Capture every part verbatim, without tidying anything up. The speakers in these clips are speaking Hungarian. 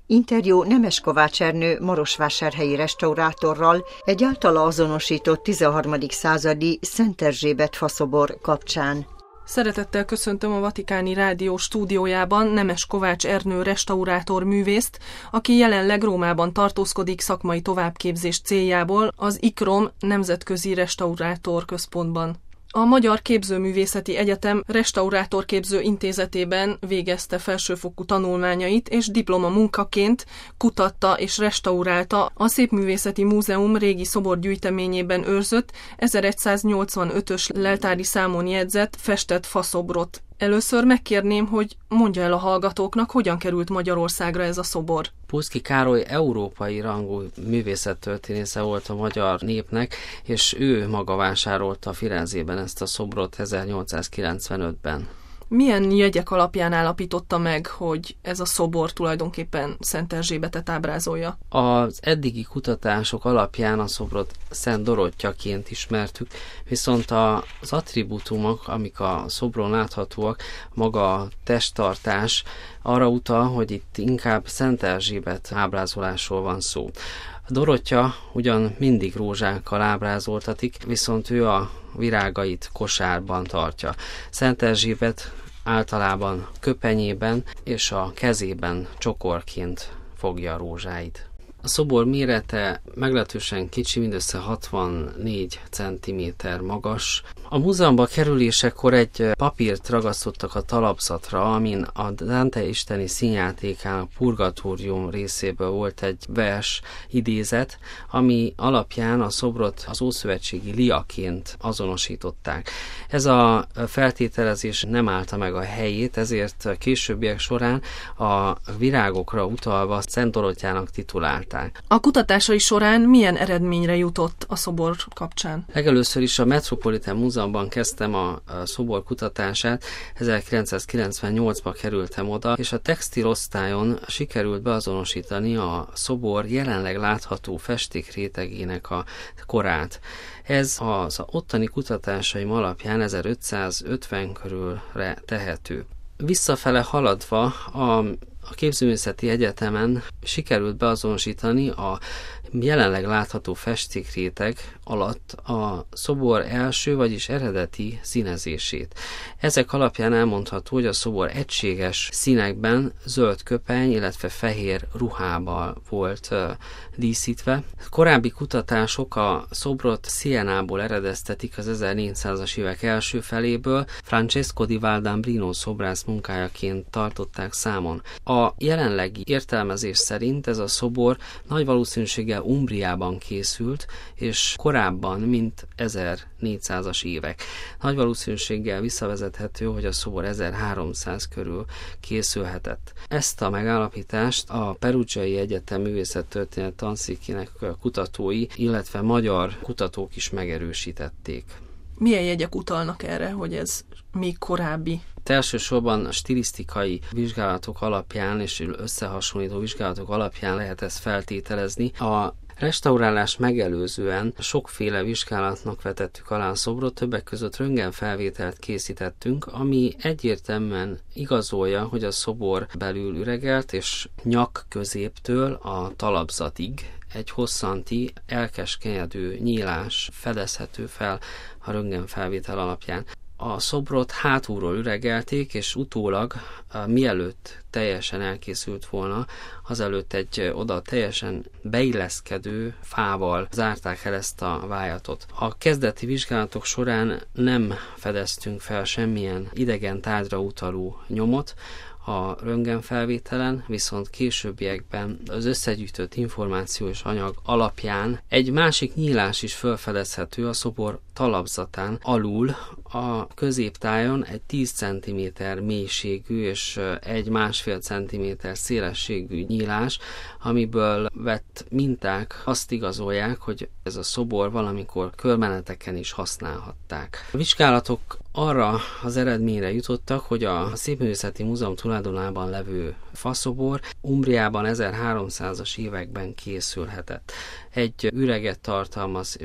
Interjú Nemes Kovács Ernő marosvásárhelyi restaurátorral egy általa azonosított tizenharmadik századi Szent Erzsébet faszobor kapcsán. Szeretettel köszöntöm a Vatikáni Rádió stúdiójában Nemes Kovács Ernő restaurátor művészt, aki jelenleg Rómában tartózkodik szakmai továbbképzés céljából az i ká er o em Nemzetközi Restaurátor Központban. A Magyar Képzőművészeti Egyetem Restaurátorképző Intézetében végezte felsőfokú tanulmányait, és diplomamunkaként kutatta és restaurálta a Szépművészeti Múzeum régi szoborgyűjteményében őrzött ezeregyszáznyolcvanötös leltári számon jegyzett festett faszobrot. Először megkérném, hogy mondja el a hallgatóknak, hogyan került Magyarországra ez a szobor. Puszki Károly európai rangú művészettörténésze volt a magyar népnek, és ő maga vásárolta Firenzében ezt a szobrot ezernyolcszázkilencvenötben. Milyen jegyek alapján állapította meg, hogy ez a szobor tulajdonképpen Szent Erzsébetet ábrázolja? Az eddigi kutatások alapján a szobrot Szent Dorottyaként ismertük, viszont az attribútumok, amik a szobron láthatóak, maga a testtartás arra utal, hogy itt inkább Szent Erzsébet ábrázolásról van szó. A Dorottya ugyan mindig rózsákkal ábrázoltatik, viszont ő a virágait kosárban tartja. Szent Erzsébet általában köpenyében és a kezében csokorként fogja a rózsáit. A szobor mérete meglehetősen kicsi, mindössze hatvannégy centiméter magas. A múzeumba kerülésekor egy papírt ragasztottak a talapzatra, amin a Dante isteni színjátékának Purgatórium részéből volt egy vers idézet, ami alapján a szobrot az ószövetségi liaként azonosították. Ez a feltételezés nem állta meg a helyét, ezért a későbbiek során a virágokra utalva Szent Dorottyának titulálták. A kutatásai során milyen eredményre jutott a szobor kapcsán? Legelőször is a Metropolitan Múzeumban kezdtem a, a szobor kutatását, ezerkilencszázkilencvennyolcba kerültem oda, és a textilosztályon sikerült beazonosítani a szobor jelenleg látható festékrétegének a korát. Ez az ottani kutatásaim alapján ezerötszázötven körülre tehető. Visszafele haladva a A Képzőművészeti Egyetemen sikerült beazonosítani a jelenleg látható festékréteg alatt a szobor első, vagyis eredeti színezését. Ezek alapján elmondható, hogy a szobor egységes színekben zöld köpeny, illetve fehér ruhával volt uh, díszítve. Korábbi kutatások a szobrot Sienából eredeztetik az ezernégyszázas évek első feléből, Francesco di Valdambrino szobrász munkájaként tartották számon. A jelenlegi értelmezés szerint ez a szobor nagy valószínűséggel Umbriában készült, és korábban, mint ezernégyszázas évek. Nagy valószínűséggel visszavezethető, hogy a szobor ezerháromszáz körül készülhetett. Ezt a megállapítást a Perugiai Egyetem művészettörténet tanszékének kutatói, illetve magyar kutatók is megerősítették. Milyen jegyek utalnak erre, hogy ez még korábbi? Elsősorban stilisztikai vizsgálatok alapján és összehasonlító vizsgálatok alapján lehet ezt feltételezni. A restaurálás megelőzően sokféle vizsgálatnak vetettük alá a szobrot, többek között röntgenfelvételt készítettünk, ami egyértelműen igazolja, hogy a szobor belül üregelt, és nyak középtől a talapzatig egy hosszanti, elkeskenyedő nyílás fedezhető fel a röntgenfelvétel alapján. A szobrot hátulról üregelték, és utólag, mielőtt teljesen elkészült volna, azelőtt egy oda teljesen beilleszkedő fával zárták el ezt a vájatot. A kezdeti vizsgálatok során nem fedeztünk fel semmilyen idegen tárgyra utaló nyomot a röntgenfelvételen, viszont későbbiekben az összegyűjtött információs anyag alapján egy másik nyílás is felfedezhető a szobor talapzatán alul, a középtájon egy tíz centiméter mélységű és egy másfél centiméter szélességű nyílás, amiből vett minták azt igazolják, hogy ez a szobor valamikor körmeneteken is használhatták. A vizsgálatok arra az eredményre jutottak, hogy a Szépművészeti Múzeum tulajdonában levő faszobor Umbriában ezerháromszázas években készülhetett. Egy üreget tartalmaz és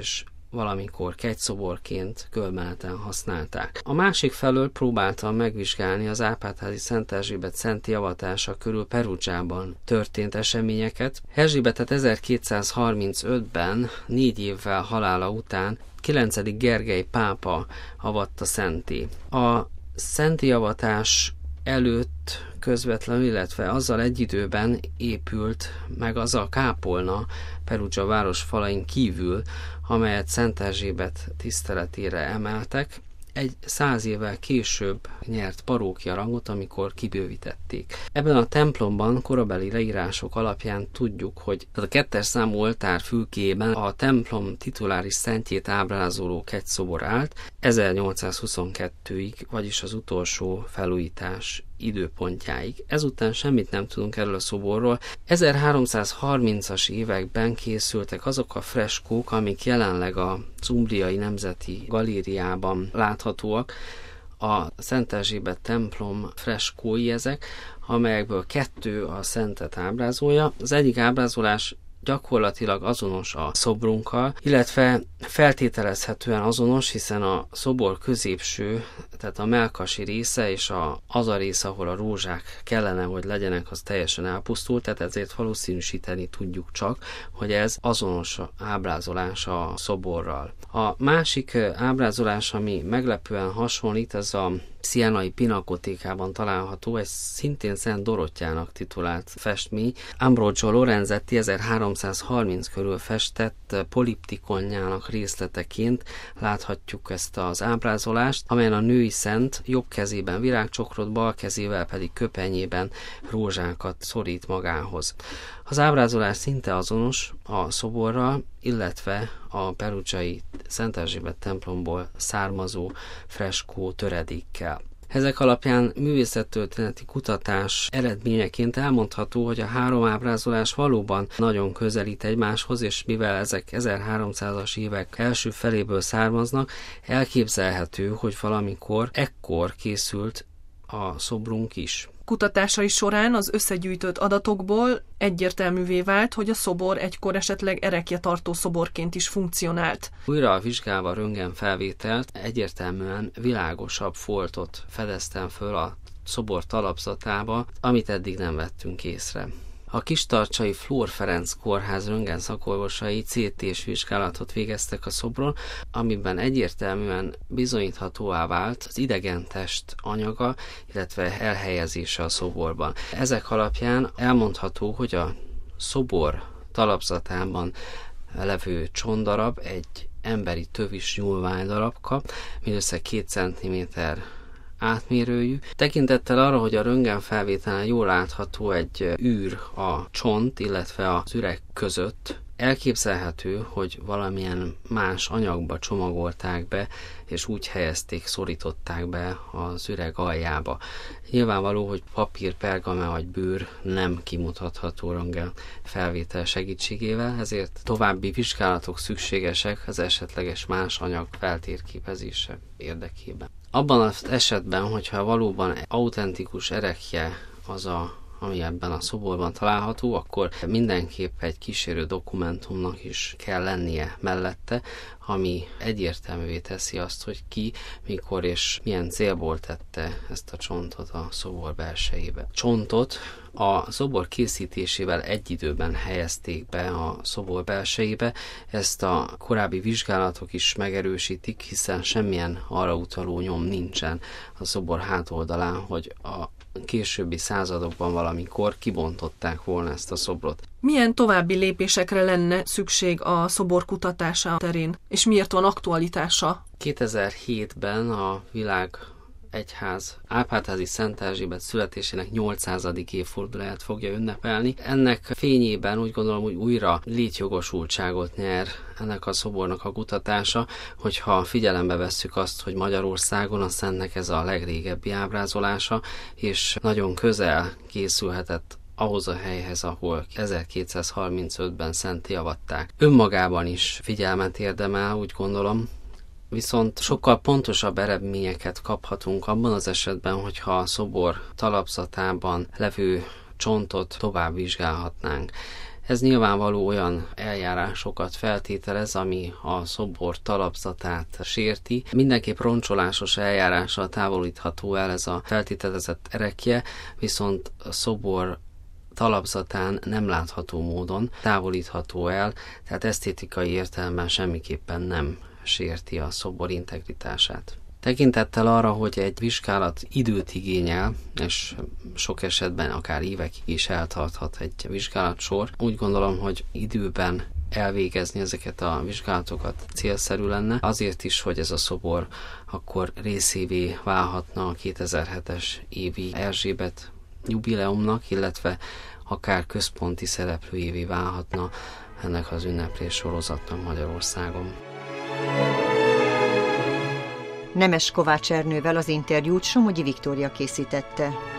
valamikor kegyszoborként kőmeleten használták. A másik felől próbáltam megvizsgálni az Árpád-házi Szent Erzsébet szenti avatása körül Perugiában történt eseményeket. Erzsébetet ezerkétszázharmincötben, négy évvel halála után kilencedik Gergely pápa avatta szentté. A szenti avatás előtt közvetlenül, illetve azzal egy időben épült meg az a kápolna Perugia város falain kívül, amelyet Szent Erzsébet tiszteletére emeltek. Egy száz évvel később nyert parókia rangot, amikor kibővítették. Ebben a templomban korabeli leírások alapján tudjuk, hogy a kettes számú oltár fülkéjében a templom tituláris szentjét ábrázoló kegyszobor állt ezernyolcszázhuszonkettőig, vagyis az utolsó felújítás időpontjáig. Ezután semmit nem tudunk erről a szoborról. ezerháromszázharmincas években készültek azok a freskók, amik jelenleg a Umbriai Nemzeti Galériában láthatóak. A Szent Erzsébet templom freskói ezek, amelyekből kettő a szentet ábrázolja. Az egyik ábrázolás gyakorlatilag azonos a szobrunkkal, illetve feltételezhetően azonos, hiszen a szobor középső, tehát a mellkasi része és a, az a része, ahol a rózsák kellene, hogy legyenek, az teljesen elpusztult, tehát ezért valószínűsíteni tudjuk csak, hogy ez azonos ábrázolás a szoborral. A másik ábrázolás, ami meglepően hasonlít, ez a Sienai Pinakotékában található, egy szintén Szent Dorottyának titulált festmény. Ambrogio Lorenzetti ezerháromszázharminc körül festett poliptikonjának részleteként láthatjuk ezt az ábrázolást, amelyen a női szent jobb kezében virágcsokrot, bal kezével pedig köpenyében rózsákat szorít magához. Az ábrázolás szinte azonos a szoborral, illetve a perugiai Szent Erzsébet templomból származó freskó töredékkel. Ezek alapján művészettörténeti kutatás eredményeként elmondható, hogy a három ábrázolás valóban nagyon közelít egymáshoz, és mivel ezek ezerháromszázas évek első feléből származnak, elképzelhető, hogy valamikor ekkor készült a szobrunk is. Kutatásai során az összegyűjtött adatokból egyértelművé vált, hogy a szobor egykor esetleg erekjetartó szoborként is funkcionált. Újra vizsgálva a röntgenfelvételt egyértelműen világosabb foltot fedeztem föl a szobor talapzatába, amit eddig nem vettünk észre. A kistarcsai Flór Ferenc kórház röntgen szakorvosai cé té-s vizsgálatot végeztek a szobron, amiben egyértelműen bizonyíthatóvá vált az idegentest anyaga, illetve elhelyezése a szoborban. Ezek alapján elmondható, hogy a szobor talapzatában levő csontdarab egy emberi tövis nyúlványdarabka, mindössze két centiméter átmérőjű. Tekintettel arra, hogy a röntgenfelvételen jól látható egy űr a csont, illetve az üreg között, elképzelhető, hogy valamilyen más anyagba csomagolták be, és úgy helyezték, szorították be az üreg aljába. Nyilvánvaló, hogy papír, pergame vagy bőr nem kimutatható röntgen felvétel segítségével, ezért további vizsgálatok szükségesek az esetleges más anyag feltérképezése érdekében. Abban az esetben, hogyha valóban egy autentikus erekje az a ami ebben a szoborban található, akkor mindenképp egy kísérő dokumentumnak is kell lennie mellette, ami egyértelművé teszi azt, hogy ki, mikor és milyen célból tette ezt a csontot a szobor belsejébe. Csontot a szobor készítésével egy időben helyezték be a szobor belsejébe, ezt a korábbi vizsgálatok is megerősítik, hiszen semmilyen arra utaló nyom nincsen a szobor hátoldalán, hogy a későbbi századokban valamikor kibontották volna ezt a szobrot. Milyen további lépésekre lenne szükség a szobor kutatása terén, és miért van aktualitása? kétezer-hétben a világ egyház Árpád-házi Szent Erzsébet születésének nyolcszázadik évfordulóját fogja ünnepelni. Ennek fényében úgy gondolom, hogy újra létjogosultságot nyer ennek a szobornak a kutatása, hogyha figyelembe vesszük azt, hogy Magyarországon a szentnek ez a legrégebbi ábrázolása, és nagyon közel készülhetett ahhoz a helyhez, ahol ezerkétszázharmincötben szentté avatták. Önmagában is figyelmet érdemel, úgy gondolom, viszont sokkal pontosabb eredményeket kaphatunk abban az esetben, hogyha a szobor talapzatában levő csontot tovább vizsgálhatnánk. Ez nyilvánvaló olyan eljárásokat feltételez, ami a szobor talapzatát sérti. Mindenképp roncsolásos eljárással távolítható el ez a feltételezett erekje, viszont a szobor talapzatán nem látható módon távolítható el, tehát esztétikai értelemben semmiképpen nem sérti a szobor integritását. Tekintettel arra, hogy egy vizsgálat időt igényel, és sok esetben akár évekig is eltarthat egy vizsgálatsor, úgy gondolom, hogy időben elvégezni ezeket a vizsgálatokat célszerű lenne, azért is, hogy ez a szobor akkor részévé válhatna a kétezer-hetes évi Erzsébet jubileumnak, illetve akár központi szereplőjévé válhatna ennek az ünneplés sorozatnak Magyarországon. Nemes Kovács Ernővel az interjút Somogyi Viktória készítette.